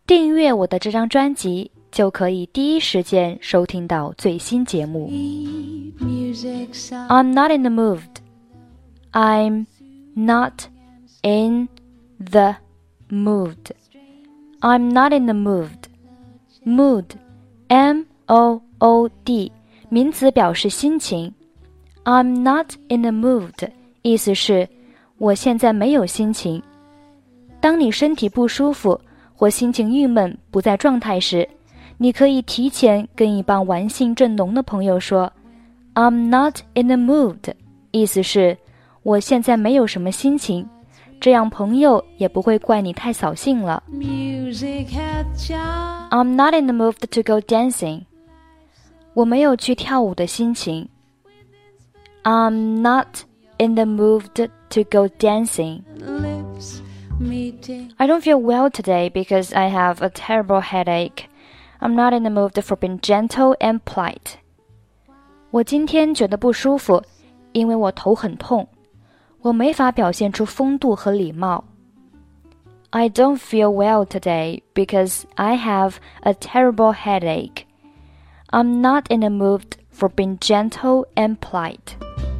订阅我的这张专辑，就可以第一时间收听到最新节目。I'm not in the mood. I'm not in the mood. I'm not in the mood. Mood, M-O-O-D, 名词表示心情。I'm not in the mood, 意思是我现在没有心情。当你身体不舒服或心情郁闷不在状态时，你可以提前跟一帮玩性正浓的朋友说 I'm not in the mood, 意思是我现在没有什么心情，这样朋友也不会怪你太扫兴了。I'm not in the mood to go dancing. 我没有去跳舞的心情。I'm not in the mood to go dancing. I don't feel well today because I have a terrible headache. I'm not in the mood for being gentle and polite. 我今天觉得不舒服，因为我头很痛，我没法表现出风度和礼貌。I don't feel well today because I have a terrible headache. I'm not in the mood for being gentle and polite.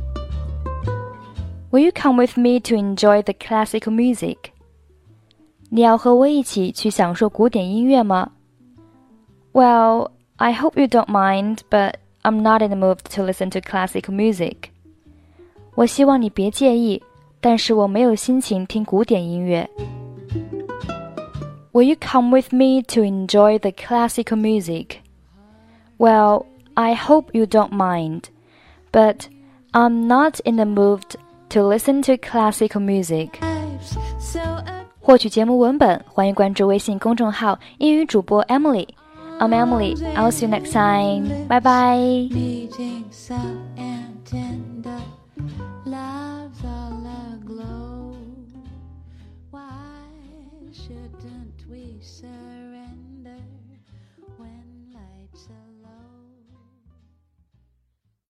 Will you come with me to enjoy the classical music? 你要和我一起去享受古典音乐吗？ Well, I hope you don't mind, but I'm not in the mood to listen to classical music. 我希望你别介意，但是我没有心情听古典音乐。Will you come with me to enjoy the classical music? Well, I hope you don't mind, but I'm not in the mood to listen to classical music. 获取节目文本，欢迎关注微信公众号英语主播 Emily。I'm Emily. I'll see you next time. Bye bye.